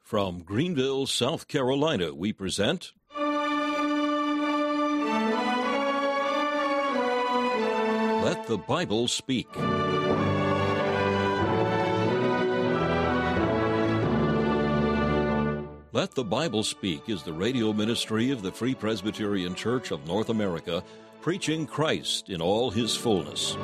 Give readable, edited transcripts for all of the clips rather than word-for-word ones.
From Greenville, South Carolina, we present Let the Bible Speak. Let the Bible Speak is the radio ministry of the Free Presbyterian Church of North America, preaching Christ in all his fullness.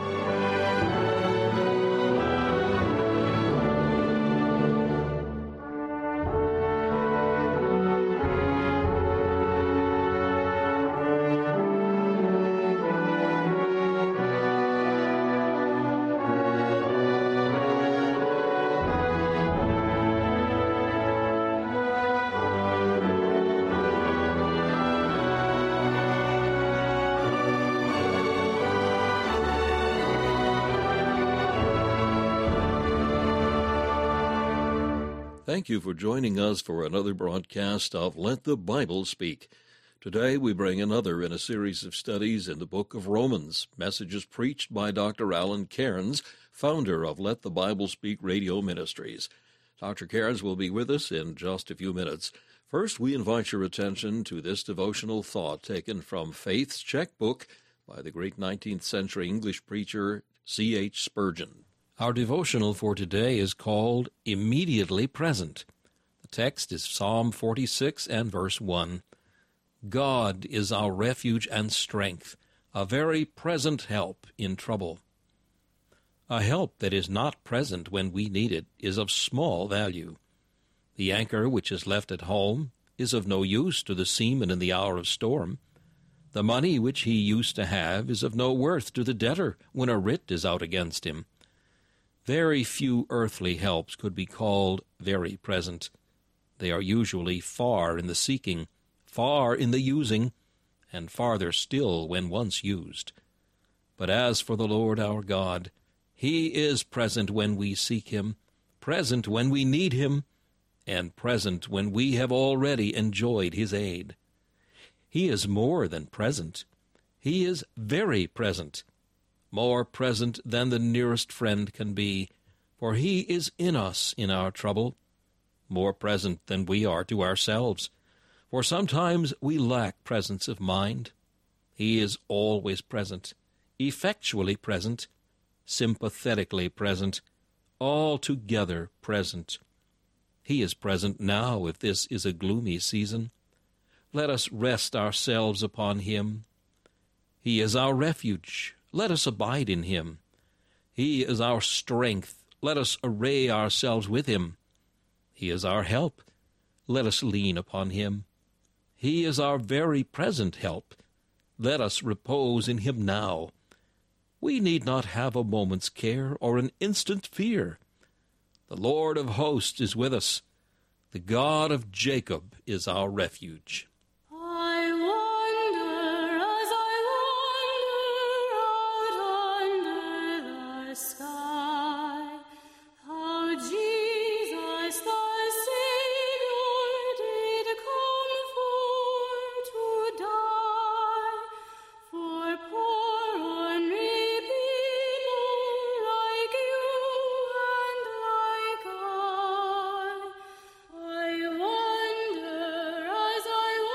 Thank you for joining us for another broadcast of Let the Bible Speak. Today we bring another in a series of studies in the book of Romans, messages preached by Dr. Alan Cairns, founder of Let the Bible Speak Radio Ministries. Dr. Cairns will be with us in just a few minutes. First, we invite your attention to this devotional thought taken from Faith's Checkbook by the great 19th century English preacher C.H. Spurgeon. Our devotional for today is called Immediately Present. The text is Psalm 46 and verse 1. God is our refuge and strength, a very present help in trouble. A help that is not present when we need it is of small value. The anchor which is left at home is of no use to the seaman in the hour of storm. The money which he used to have is of no worth to the debtor when a writ is out against him. Very few earthly helps could be called very present. They are usually far in the seeking, far in the using, and farther still when once used. But as for the Lord our God, he is present when we seek him, present when we need him, and present when we have already enjoyed his aid. He is more than present. He is very present. More present than the nearest friend can be, for he is in us in our trouble, more present than we are to ourselves, for sometimes we lack presence of mind. He is always present, effectually present, sympathetically present, altogether present. He is present now if this is a gloomy season. Let us rest ourselves upon him. He is our refuge. Let us abide in him. He is our strength. Let us array ourselves with him. He is our help. Let us lean upon him. He is our very present help. Let us repose in him now. We need not have a moment's care or an instant fear. The Lord of hosts is with us. The God of Jacob is our refuge. I wonder as I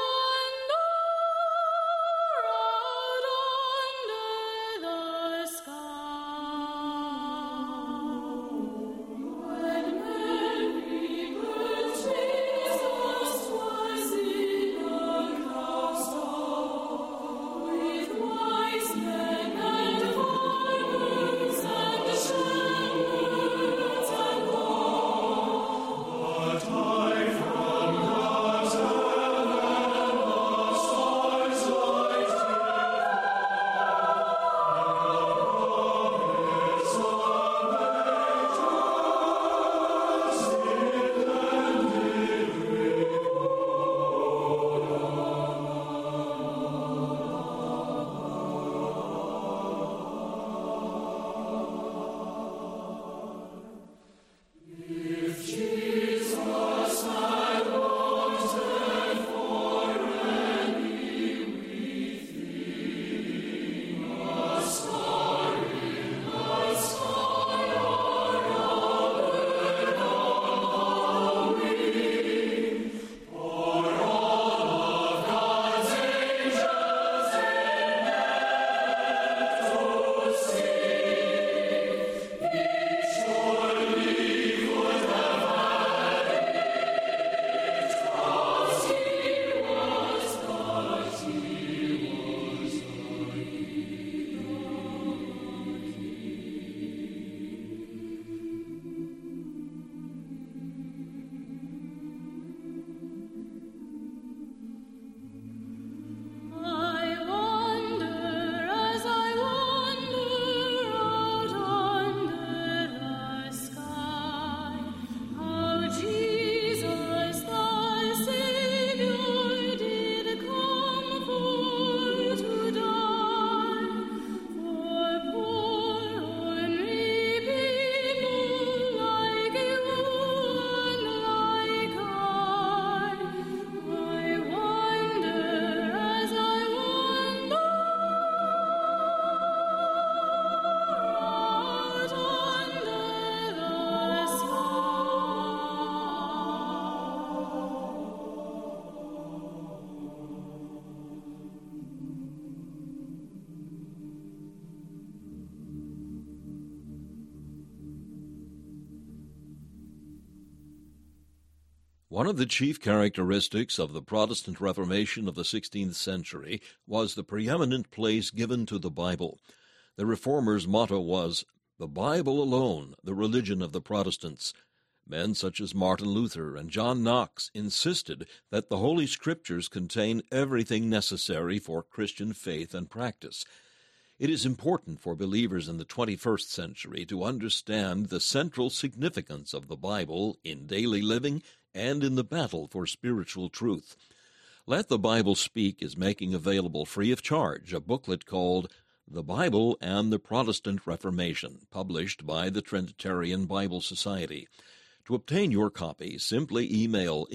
One of the chief characteristics of the Protestant Reformation of the 16th century was the preeminent place given to the Bible. The Reformers' motto was, "The Bible alone, the religion of the Protestants." Men such as Martin Luther and John Knox insisted that the Holy Scriptures contain everything necessary for Christian faith and practice. It is important for believers in the 21st century to understand the central significance of the Bible in daily living and in the battle for spiritual truth. Let the Bible Speak is making available free of charge a booklet called The Bible and the Protestant Reformation, published by the Trinitarian Bible Society. To obtain your copy, simply email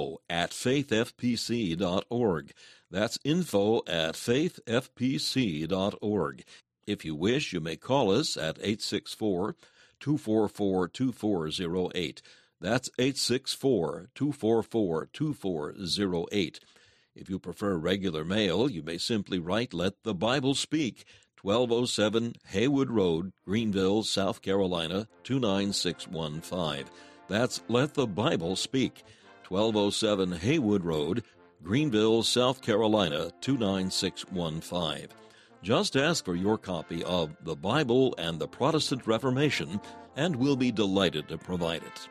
info@faithfpc.org. That's info@faithfpc.org. If you wish, you may call us at 864-244-2408. That's 864-244-2408. If you prefer regular mail, you may simply write Let the Bible Speak, 1207 Haywood Road, Greenville, South Carolina, 29615. That's Let the Bible Speak, 1207 Haywood Road, Greenville, South Carolina, 29615. Just ask for your copy of The Bible and the Protestant Reformation, and we'll be delighted to provide it.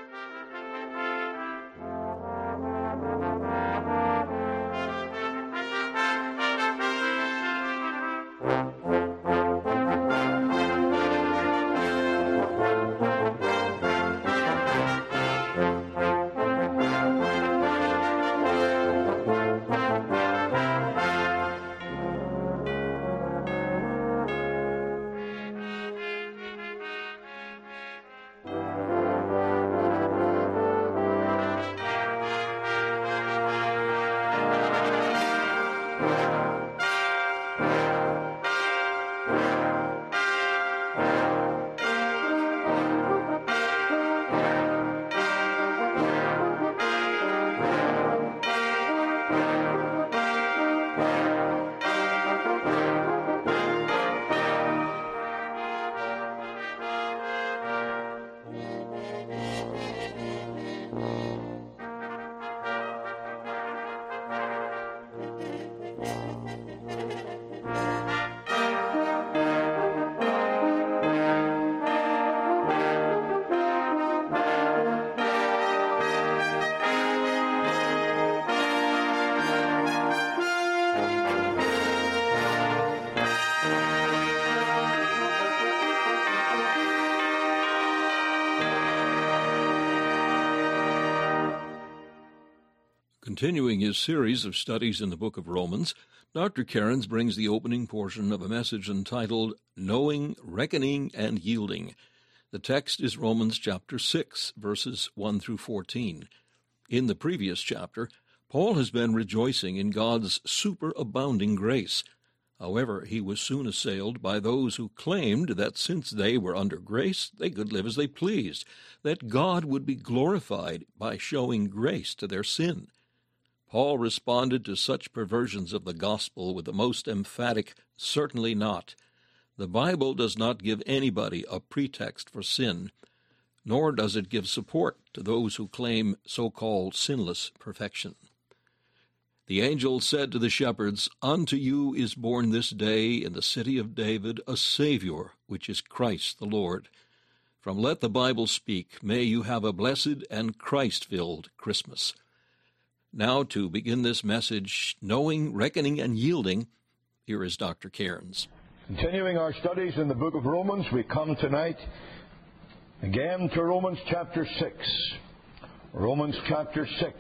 Continuing his series of studies in the book of Romans, Dr. Cairns brings the opening portion of a message entitled Knowing, Reckoning, and Yielding. The text is Romans chapter 6, verses 1 through 14. In the previous chapter, Paul has been rejoicing in God's superabounding grace. However, he was soon assailed by those who claimed that since they were under grace, they could live as they pleased, that God would be glorified by showing grace to their sin. Paul responded to such perversions of the gospel with the most emphatic, "Certainly not." The Bible does not give anybody a pretext for sin, nor does it give support to those who claim so-called sinless perfection. The angel said to the shepherds, "Unto you is born this day in the city of David a Savior, which is Christ the Lord." From Let the Bible Speak, may you have a blessed and Christ-filled Christmas. Now, to begin this message, Knowing, Reckoning, and Yielding, here is Dr. Cairns. Continuing our studies in the book of Romans, we come tonight again to Romans chapter 6. Romans chapter 6.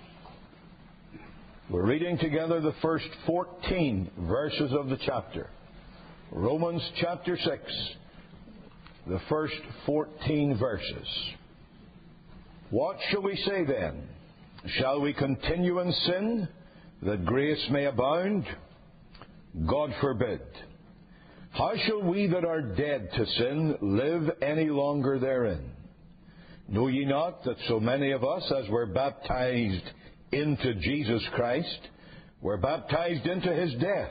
We're reading together the first 14 verses of the chapter. Romans chapter 6, the first 14 verses. What shall we say then? Shall we continue in sin, that grace may abound? God forbid. How shall we that are dead to sin live any longer therein? Know ye not that so many of us as were baptized into Jesus Christ were baptized into his death?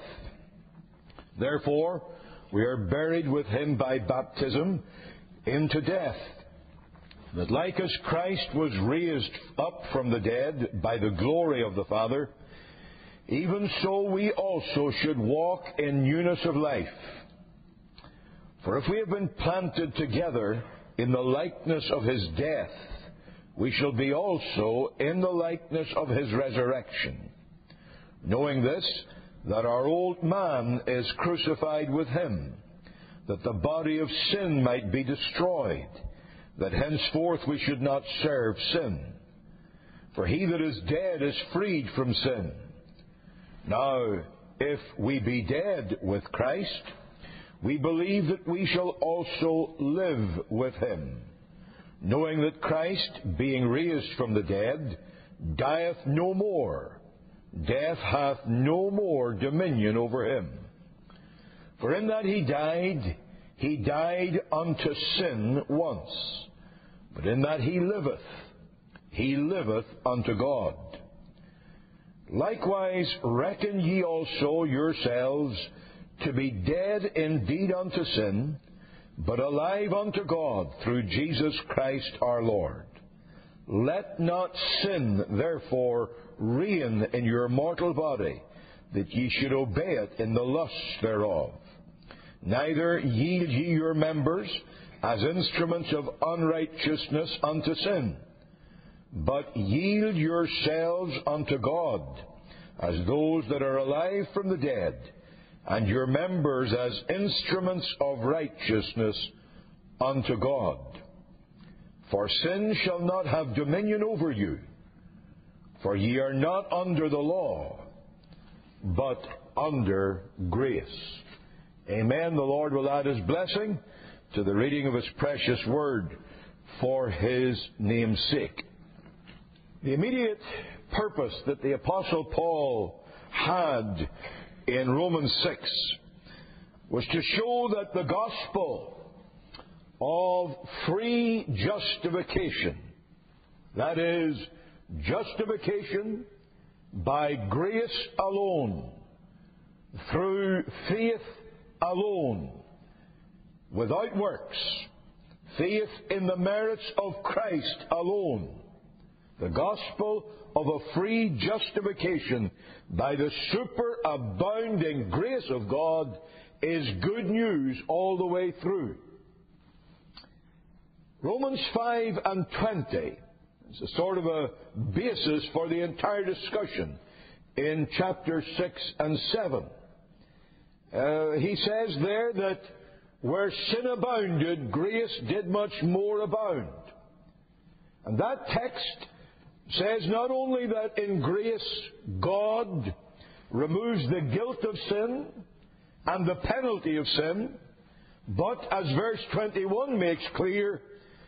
Therefore we are buried with him by baptism into death, that like as Christ was raised up from the dead by the glory of the Father, even so we also should walk in newness of life. For if we have been planted together in the likeness of his death, we shall be also in the likeness of his resurrection. Knowing this, that our old man is crucified with him, that the body of sin might be destroyed, that henceforth we should not serve sin. For he that is dead is freed from sin. Now, if we be dead with Christ, we believe that we shall also live with him, knowing that Christ, being raised from the dead, dieth no more. Death hath no more dominion over him. For in that he died unto sin once, but in that he liveth unto God. Likewise reckon ye also yourselves to be dead indeed unto sin, but alive unto God through Jesus Christ our Lord. Let not sin therefore reign in your mortal body, that ye should obey it in the lusts thereof. Neither yield ye your members as instruments of unrighteousness unto sin, but yield yourselves unto God as those that are alive from the dead, and your members as instruments of righteousness unto God. For sin shall not have dominion over you, for ye are not under the law, but under grace. Amen. The Lord will add his blessing to the reading of his precious word for his name's sake. The immediate purpose that the Apostle Paul had in Romans 6 was to show that the gospel of free justification, that is, justification by grace alone, through faith alone, without works, faith in the merits of Christ alone, the gospel of a free justification by the superabounding grace of God is good news all the way through. Romans 5 and 20 is a sort of a basis for the entire discussion in chapter 6 and 7. He says there that where sin abounded, grace did much more abound. And that text says not only that in grace God removes the guilt of sin and the penalty of sin, but as verse 21 makes clear,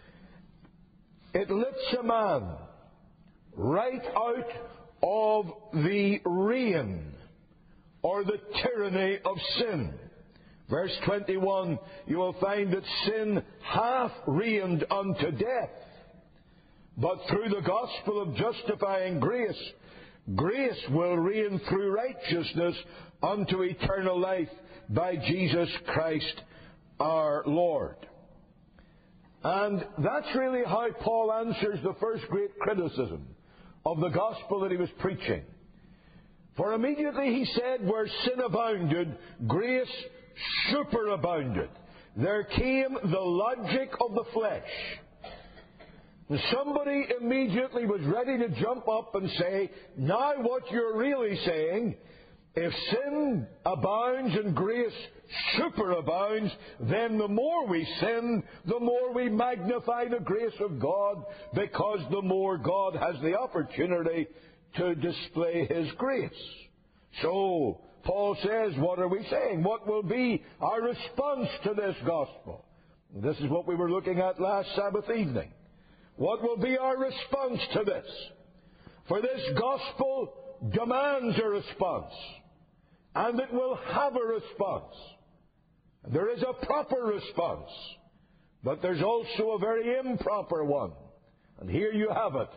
it lifts a man right out of the reign or the tyranny of sin. Verse 21, you will find that sin hath reigned unto death. But through the gospel of justifying grace, grace will reign through righteousness unto eternal life by Jesus Christ our Lord. And that's really how Paul answers the first great criticism of the gospel that he was preaching. For immediately he said, where sin abounded, grace superabounded. There came the logic of the flesh. And somebody immediately was ready to jump up and say, now what you're really saying, if sin abounds and grace superabounds, then the more we sin, the more we magnify the grace of God, because the more God has the opportunity to display his grace. So, Paul says, what are we saying? What will be our response to this gospel? This is what we were looking at last Sabbath evening. What will be our response to this? For this gospel demands a response. And it will have a response. There is a proper response. But there's also a very improper one. And here you have it.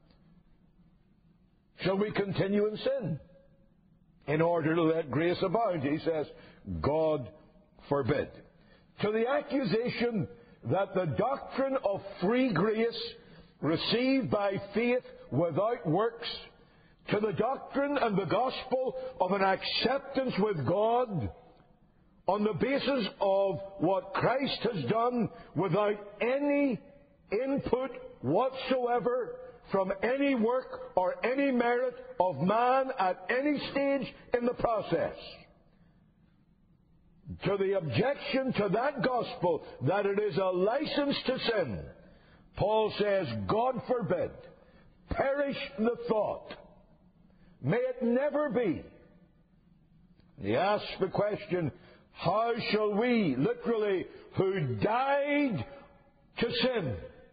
Shall we continue in sin in order to let grace abound? He says, God forbid. To the accusation that the doctrine of free grace received by faith without works to the doctrine and the gospel of an acceptance with God on the basis of what Christ has done without any input whatsoever from any work or any merit of man at any stage in the process. To the objection to that gospel that it is a license to sin, Paul says, God forbid, perish the thought. May it never be. He asks the question, how shall we, literally, who died to sin?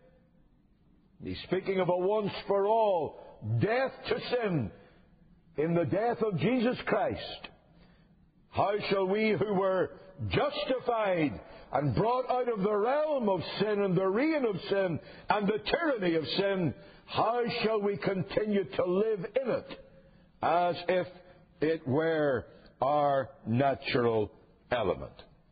He's speaking of a once-for-all death to sin in the death of Jesus Christ. How shall we who were justified and brought out of the realm of sin and the reign of sin and the tyranny of sin, how shall we continue to live in it as if it were our natural element?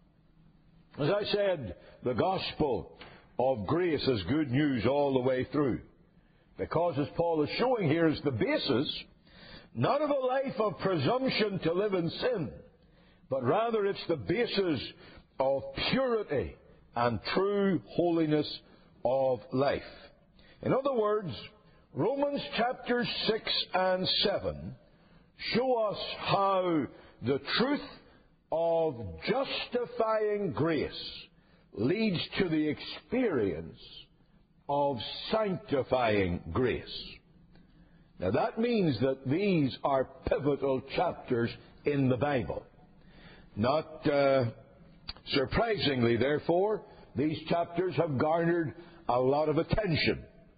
As I said, the gospel of grace is good news all the way through. Because, as Paul is showing here, is the basis not of a life of presumption to live in sin, but rather it's the basis of purity and true holiness of life. In other words, Romans chapters 6 and 7 show us how the truth of justifying grace leads to the experience of sanctifying grace. Now that means that these are pivotal chapters in the Bible. Not surprisingly, therefore, these chapters have garnered a lot of attention.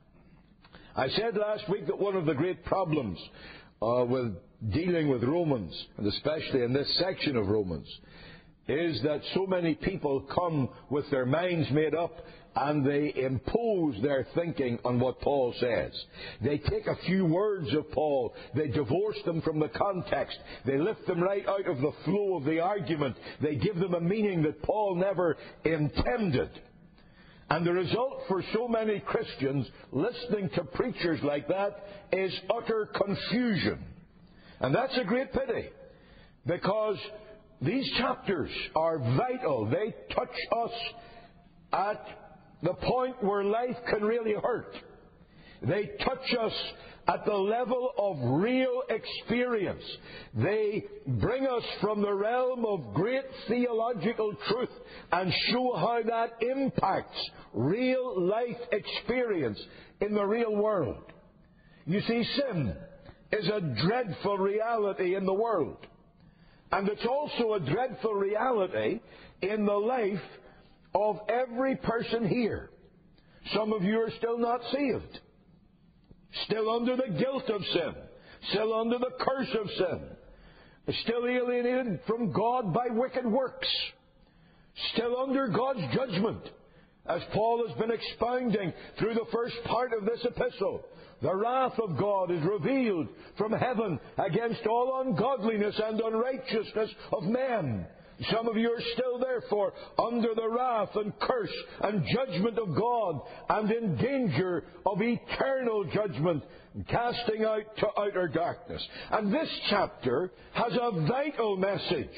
I said last week that one of the great problems with dealing with Romans, and especially in this section of Romans, is that so many people come with their minds made up and they impose their thinking on what Paul says. They take a few words of Paul, they divorce them from the context, they lift them right out of the flow of the argument, they give them a meaning that Paul never intended. And the result for so many Christians listening to preachers like that is utter confusion. And that's a great pity, because these chapters are vital. They touch us at the point where life can really hurt. They touch us at the level of real experience. They bring us from the realm of great theological truth and show how that impacts real life experience in the real world. You see, sin is a dreadful reality in the world. And it's also a dreadful reality in the life of every person here. Some of you are still not saved, still under the guilt of sin, still under the curse of sin, still alienated from God by wicked works, still under God's judgment, as Paul has been expounding through the first part of this epistle. The wrath of God is revealed from heaven against all ungodliness and unrighteousness of men. Some of you are still, therefore, under the wrath and curse and judgment of God and in danger of eternal judgment, casting out to outer darkness. And this chapter has a vital message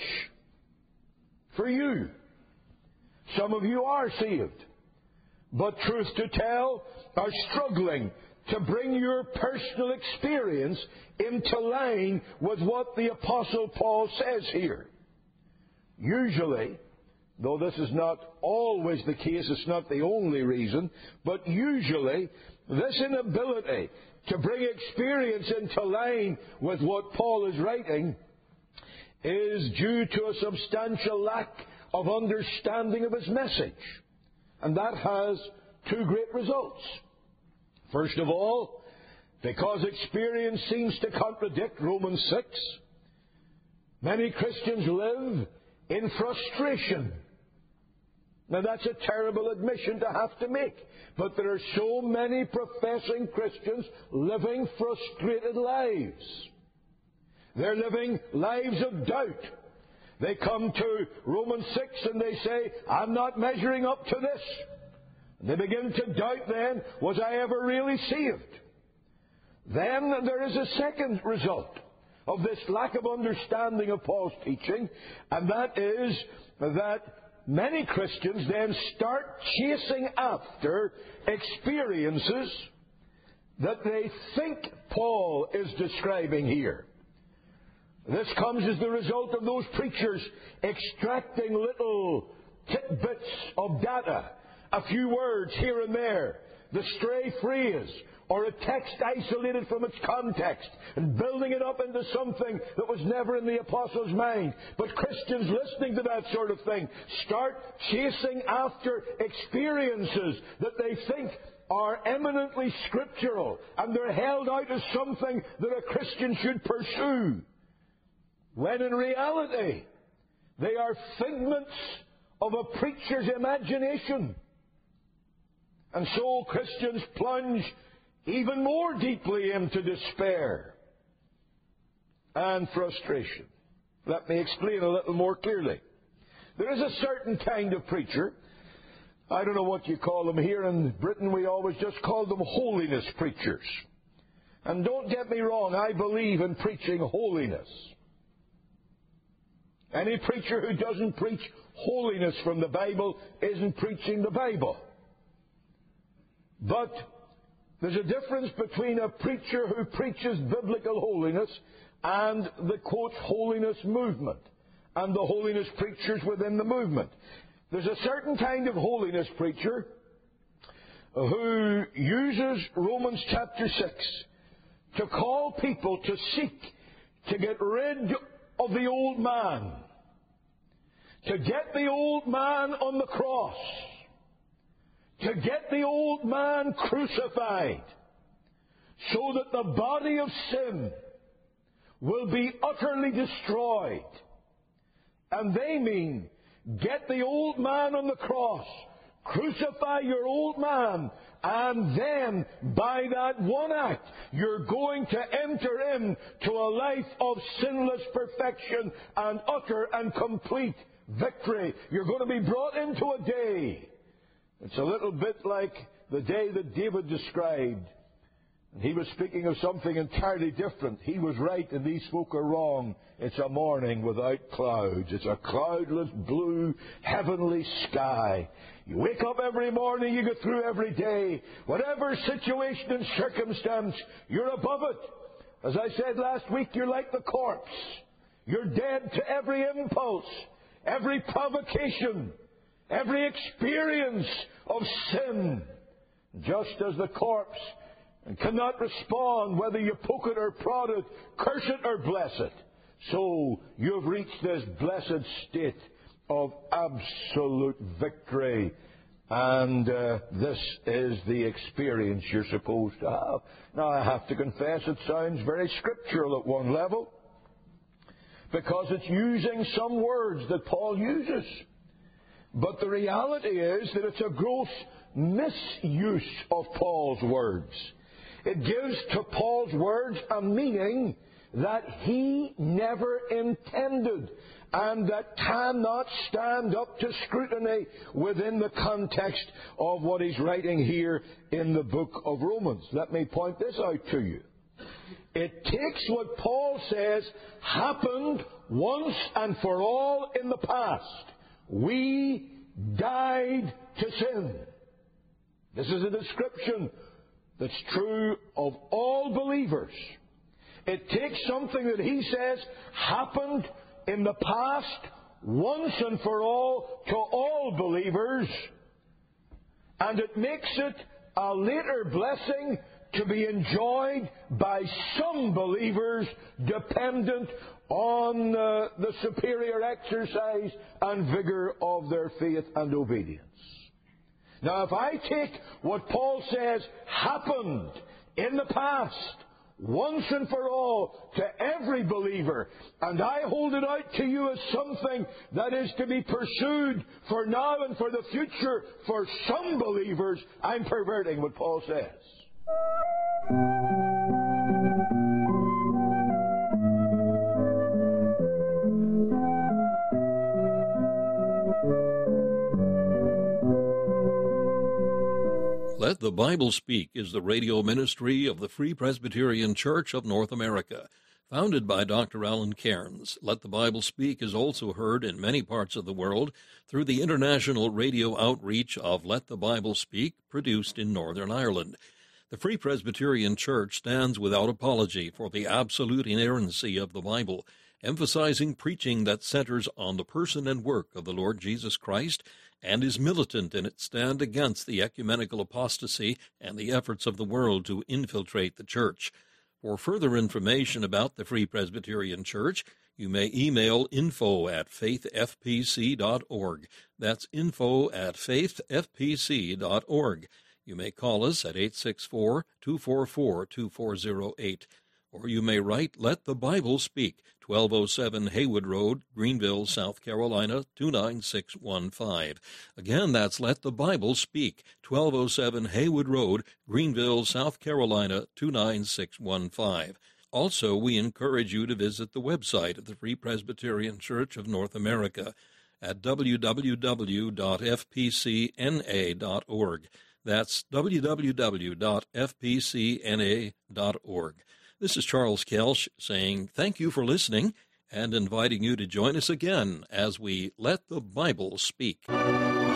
for you. Some of you are saved, but truth to tell, are struggling to bring your personal experience into line with what the Apostle Paul says here. Usually, though this is not always the case, it's not the only reason, but usually this inability to bring experience into line with what Paul is writing is due to a substantial lack of understanding of his message. And that has two great results. First of all, because experience seems to contradict Romans 6, many Christians live in frustration. Now that's a terrible admission to have to make, but there are so many professing Christians living frustrated lives. They're living lives of doubt. They come to Romans 6 and they say, I'm not measuring up to this. They begin to doubt then, was I ever really saved? Then there is a second result of this lack of understanding of Paul's teaching, and that is that many Christians then start chasing after experiences that they think Paul is describing here. This comes as the result of those preachers extracting little tidbits of data, a few words here and there, the stray phrase, or a text isolated from its context, and building it up into something that was never in the apostle's mind. But Christians listening to that sort of thing start chasing after experiences that they think are eminently scriptural, and they're held out as something that a Christian should pursue, when in reality they are figments of a preacher's imagination. And so Christians plunge even more deeply into despair and frustration. Let me explain a little more clearly. There is a certain kind of preacher, I don't know what you call them. Here in Britain we always just call them holiness preachers. And don't get me wrong, I believe in preaching holiness. Any preacher who doesn't preach holiness from the Bible isn't preaching the Bible. But there's a difference between a preacher who preaches biblical holiness and the, quote, holiness movement, and the holiness preachers within the movement. There's a certain kind of holiness preacher who uses Romans chapter 6 to call people to seek to get rid of the old man, to get the old man on the cross, to get the old man crucified, so that the body of sin will be utterly destroyed. And they mean, get the old man on the cross, crucify your old man, and then, by that one act, you're going to enter into a life of sinless perfection and utter and complete victory. You're going to be brought into a day. It's a little bit like the day that David described. And he was speaking of something entirely different. He was right and these folk are wrong. It's a morning without clouds. It's a cloudless, blue, heavenly sky. You wake up every morning, you go through every day. Whatever situation and circumstance, you're above it. As I said last week, you're like the corpse. You're dead to every impulse, every provocation, every experience of sin. Just as the corpse cannot respond whether you poke it or prod it, curse it or bless it, so you've reached this blessed state of absolute victory. And this is the experience you're supposed to have. Now, I have to confess it sounds very scriptural at one level, because it's using some words that Paul uses. But the reality is that it's a gross misuse of Paul's words. It gives to Paul's words a meaning that he never intended, and that cannot stand up to scrutiny within the context of what he's writing here in the book of Romans. Let me point this out to you. It takes what Paul says happened once and for all in the past. We died to sin. This is a description that's true of all believers. It takes something that he says happened in the past once and for all to all believers, and it makes it a later blessing to be enjoyed by some believers dependent on the superior exercise and vigor of their faith and obedience. Now, if I take what Paul says happened in the past, once and for all, to every believer, and I hold it out to you as something that is to be pursued for now and for the future for some believers, I'm perverting what Paul says. Let the Bible Speak is the radio ministry of the Free Presbyterian Church of North America. Founded by Dr. Alan Cairns, Let the Bible Speak is also heard in many parts of the world through the international radio outreach of Let the Bible Speak, produced in Northern Ireland. The Free Presbyterian Church stands without apology for the absolute inerrancy of the Bible, emphasizing preaching that centers on the person and work of the Lord Jesus Christ, and is militant in its stand against the ecumenical apostasy and the efforts of the world to infiltrate the church. For further information about the Free Presbyterian Church, you may email info@faithfpc.org. That's info@faithfpc.org. You may call us at 864-244-2408. Or you may write Let the Bible Speak, 1207 Haywood Road, Greenville, South Carolina, 29615. Again, that's Let the Bible Speak, 1207 Haywood Road, Greenville, South Carolina, 29615. Also, we encourage you to visit the website of the Free Presbyterian Church of North America at www.fpcna.org. That's www.fpcna.org. This is Charles Kelsch saying thank you for listening and inviting you to join us again as we Let the Bible Speak.